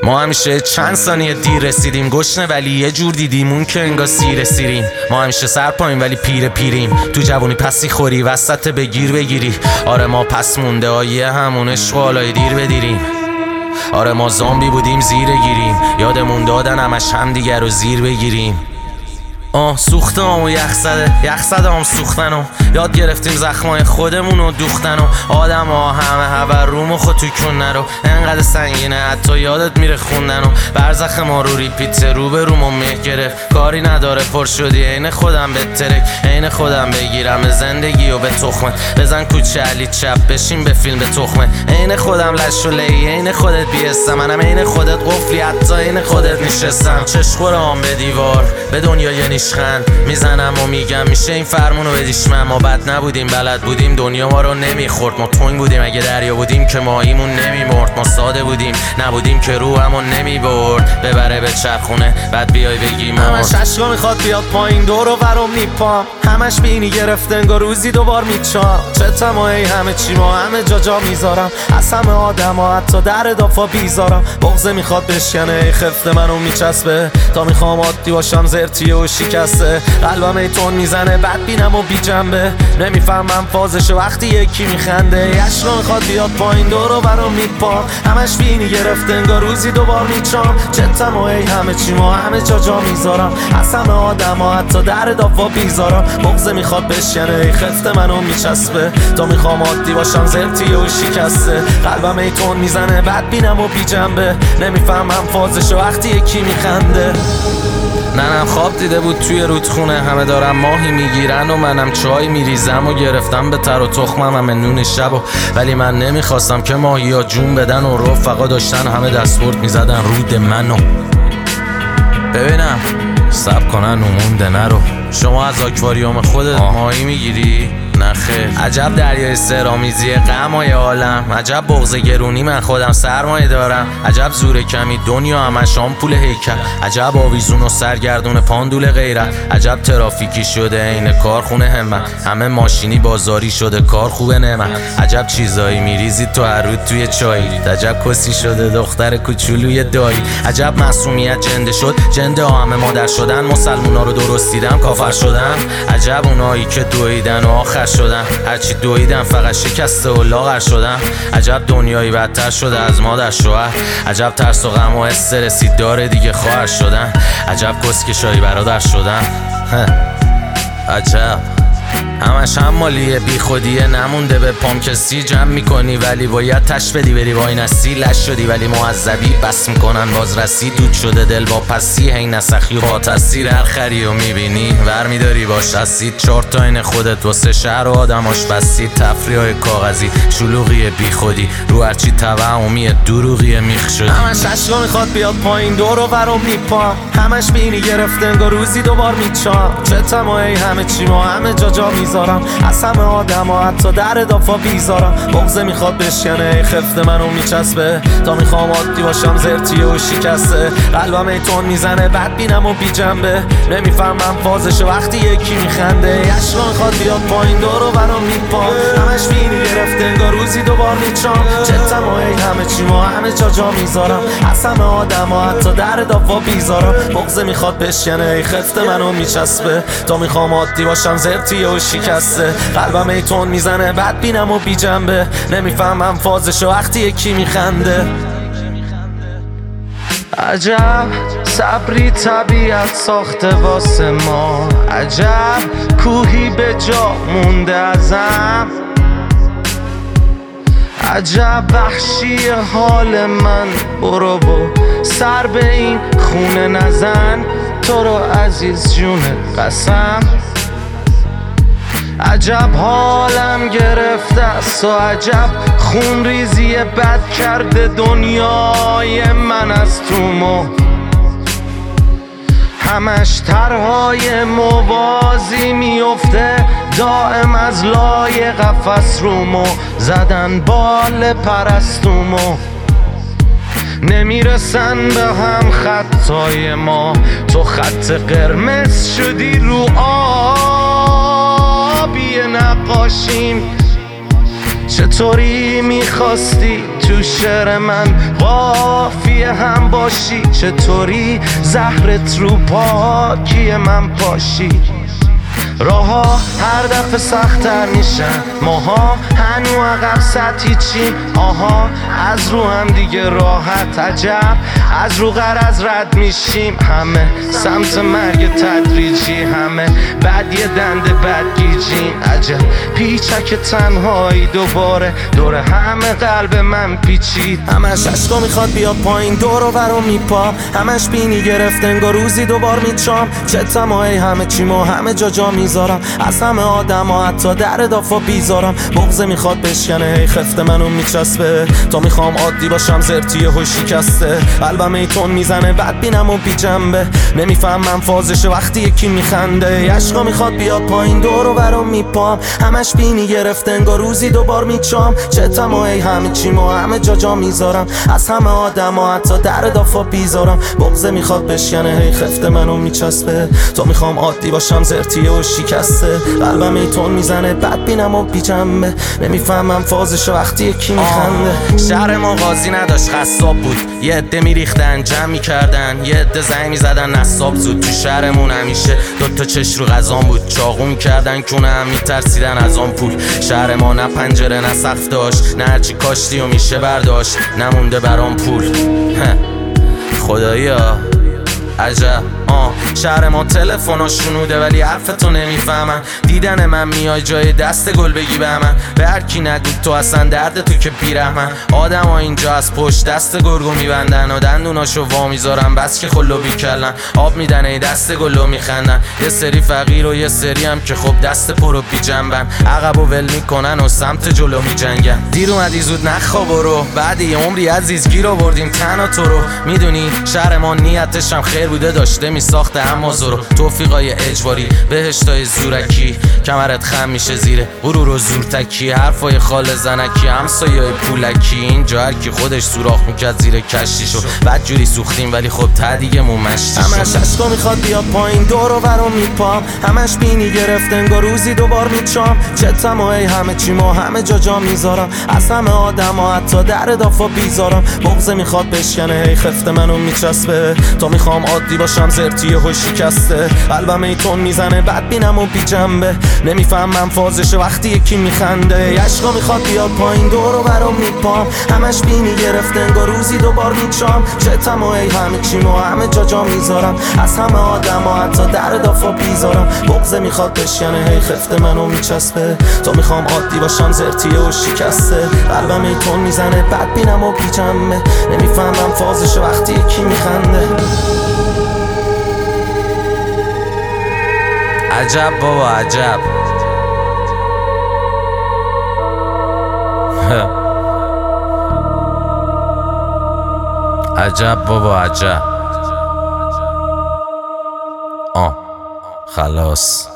ما همیشه چند ثانیه دیر رسیدیم، گشنه ولی یه جور دیدیم اون که انگار سیر سیریم. ما همیشه سر پایین ولی پیریم، تو جوونی پسی خوری وسط بگیر بگیری. آره ما پس مونده آیه همون عشق والای دیر بدیریم. آره ما زامبی بودیم زیر گیریم، یادمون دادن همش هم دیگر رو زیر بگیریم. سوخته و یخ زده هم سوختن و یاد گرفتیم زخمای خودمون رو دوختن و آدم ها همه هبر روم و خود توی کن نرو. انقدر سنگینه حتی یادت میره خوندن و برزخ ما رو ریپیت رو به روم و مه گرفت. کاری نداره پر شدی عین خودم به ترک، عین خودم بگیرم به زندگی و به تخمه. بزن کوچه علی چپ بشین به فیلم به تخمه. عین خودم لش و لی عین خودت بیستم، منم عین خودت قفلی حتی عین خودت نشستم. چشخورام به دیوار به دنیا یه میزنم و میگم میشه این فرمونو بدیش من. ما بد نبودیم بلد بودیم دنیا ما رو نمیخورد. ما تنگ بودیم اگه دریا بودیم که ماهیمون نمیمرد. ما ساده بودیم نبودیم که روحمون نمیبرد. ببره به چرخونه بعد بیای بگی مرد. همش عشقا میخواد بیاد پایین دور و برم میپام، همش بینی گرفته انگار روزی دوبار میچام. چه تمایی همه چی ما همه جا میذارم، از همه آدم ها حتی در دافا بیزارم. بغضه میخواد بشکنه خفته منو میچسبه، تا میخوام عادی باشم زرتیه و شکسته. قلبم ایتون میزنه بد بینم و بی جنبه، نمیفهمم فازشو وقتی یکی میخنده. عشقا میخواد بیاد پایین دور و برم میپام، همش بینی گرفته انگار روزی دوبار میچام. چه تمایی همه چی ما همه جا میذارم، از همه آدم ها حتی در دافا بیزارم. بغضه میخواد بشکنه خفته منو میچسبه، تا میخوام عادی باشم زرتیه و شکسته. قلبم ایتون میزنه بد بینم و بی جنبه، نمیفهمم فازشو وقتی یکی میخنده. ننم خواب دیده بود توی رودخونه، همه دارم ماهی میگیرن و منم چای میریزم و گرفتم به تر و تخمم همه نون شب ولی من نمیخواستم که ماهی ها جون بدن و رفقا داشتن همه دستورد میزدن رود منو. ببینم سب کنن نمونده نرو. شما از آکواریوم خودت ماهی میگیری؟ نخیر. عجب دریای سرامیزی غمای عالم، عجب بغض گرونی من خودم سرمایه دارم. عجب زور کمی دنیا همش آمپول هیکل، عجب آویزون و سرگردون پاندول غیرت. عجب ترافیکی شده عین کارخونه همت، همه ماشینی بازاری شده کار خوبه نعمت. عجب چیزایی میریزی تو هر رود توی چایی، عجب کسی شده دختر کوچولوی دایی. عجب معصومیت جنده شد جنده ها همه مادر شدن، مسلمونا رو درست دیدم کافر شدن. عجب اونایی که دویدن و آخر شدن، هرچی دویدن فقط شکسته و لاغر شدن. عجب دنیایی بدتر شده از مادر شوهر، عجب ترس و غم و استرسی داره دیگه خواهر شدن. عجب کسکشایی برادر شدن. عجب همش هم مالیه بی خودیه، نمونده به پام کسی جمع میکنی ولی باید تش بدی بری وای نسی. لش شدی ولی معذبی بس میکنن باز رسی، دود شده دل با پسی هی نسخی و با تاثیر هر خری و میبینی ور میداری باش اسید. 4 تا این خودت واسه شهر و آدماش بسید، تفریح های کاغذی شلوغی بی خودی رو هرچی توهمی دروغی میخ شدی. همش عشقا میخواد بیاد پایین دور و برم میپام، همش بینی گرفته انگار روزی دوبار میچام. چه تمایی همه چی ما همه جا میذارم، از همه آدم ها حتی در دافا بیزارم. بغضه میخواد بشکنه خفته منو میچسبه، تا میخوام عادی باشم زرتیه و شکسته. قلبم ایتون میزنه بد بینم و بی جنبه، نمیفهمم فازشو وقتی یکی میخنده. عشقا میخواد بیاد پایین دور و برم میپام، همش بینی گرفته انگار روزی دوبار میچام. چه تمایی همه چی ما همه جا میذارم، از همه آدم ها حتی در دافا بیزارم. بغضه میخواد بشکنه خفته منو میچسبه، تا میخوام عادی باشم زرتیه و شکسته. قلبم ایتون میزنه بد بینم و بی جنبه، نمیفهمم فازشو وقتی یکی میخنده. عجب صبری طبیعت ساخته واسه ما، عجب کوهی به جا مونده ازم. عجب وحشی حال من، برو سر به این خونه نزن، تو رو عزیز جون قسم. عجب حالم گرفته است و عجب خون ریزی بد کرده دنیای من از تو همش طرحهای موازی میفته دائم از لای قفس رومو، زدن بال پرستومو. نمیرسن به هم خطای ما، تو خط قرمز شدی رو آبی نقاشیم. چطوری میخواستی تو شعر من قافیه هم باشی؟ چطوری زهرت رو پاکی من پاشی؟ راها هر دفعه سخت‌تر میشن، ماها هنو عقب سطحی چیم. آها از رو هم دیگه راحت، عجب از رو غرض رد میشیم. همه سمت مرگ تدریجی، همه بعد یه دنده بد گیجیم. عجب پیچک تنهایی دوباره دور همه قلب من پیچید. همش عشقا میخواد بیاد پایین، دور و برو میپام. همش بینی گرفت انگار روزی دوبار میچام. چه تمایی همه چیمو همه جا میذارم، از همه آدم ها حتی در دافا بیزارم. بغضه میخواد بشکنه هی خفت منو میچسبه، تا میخوام عادی باشم زرتی و شکسته. قلبم ایتون میزنه بد بینم و بی جنبه، نمیفهمم فازشه وقتی یکی میخنده. عشقا میخواد بیاد پایین، دور و برم میپام. همش بینی گرفت انگار روزی دوبار میچام. چه تمایی همه چیمو همه جا میذارم، از همه آدم ها حتی در دافا بیزارم. بغضه میخواد بشکنه هی خفت منو میچسبه، تا میخوام عادی باشم زرتی و شکسته. قلبم ایتون میزنه بد بینم و بی جنبه، نمیفهمم فازش وقتی یکی میخنده. شهر ما قاضی نداشت خصاب بود، یه عده میریختن جمع میکردن، یه عده زنگ میزدن نصاب زود. تو شهرمون همیشه دوتا چش رو غذام بود، چاقو میکردن کونه هم میترسیدن از آن پول. شهر ما نه پنجره نه سقف داشت، نه هرچی کاشتی و میشه برداشت، نمونده برام پول. خدایا عجب. شهر ما تلفنا شنوده ولی حرفتو نمیفهمن. دیدن من میای جای دست گل بگی به من، به هر کی نگو تو اصلا درد تو که بیرحمن. آدم ها اینجا از پشت دست گرگو میبندن و دندوناشو وا میذارن، بس که خلو بیکلن. آب میدن ای دست گلو میخندن، یه سری فقیر و یه سری هم که خب دست پرو بی جنبن. عقب و ول میکنن و سمت جلو میجنگن. دیر اومدی زود نخواب برو، بعد یه عمری عزیز گیر آوردیم تنها تو رو. میدونی شهر ما نیتش هم خیر بوده، داشته میساخته اما زورو. توفیقای اجباری بهشتای زورکی، کمرت خم میشه زیر غرور و زورتکی. حرفای خال زنکی همسایه‌های پولکی، اینجا هر کی خودش سوراخ میکرد زیر کشتیشو. بعد جوری سوختیم ولی خب ته دیگه مون مشتی شد. همش عشقا میخواد بیاد پایین، دور و برم میپام. همش بینی گرفت انگار روزی دوبار میچام. چه تمایی همه چیمو همه جا میذارم، از همه آدم ها حتی در دافا بیزارم. بغضه میخواد بشکنه هی خفت منو میچسبه، تا میخوام عادی باشم زرتی و شکسته. قلبم ایتون میزنه بد بینم و بی جنبه، نمیفهمم فازشه وقتی یکی میخنده. عشقا میخواد بیاد پایین، دور و برم میپام. همش بینی گرفت انگار روزی دوبار میچام. چه تمایی همه چیمو همه جا میذارم، از همه آدم ها حتی در دافا بیزارم. بغضه میخواد بشکنه هی خفت منو میچسبه، تا میخوام عادی باشم زرتی و شکسته. قلبم ایتون میزنه بد بینم و بی جنبه، نمیفهمم فازشه وقتی یکی میخنده. عجب بابا عجب. عجب بابا عجب. خلاص.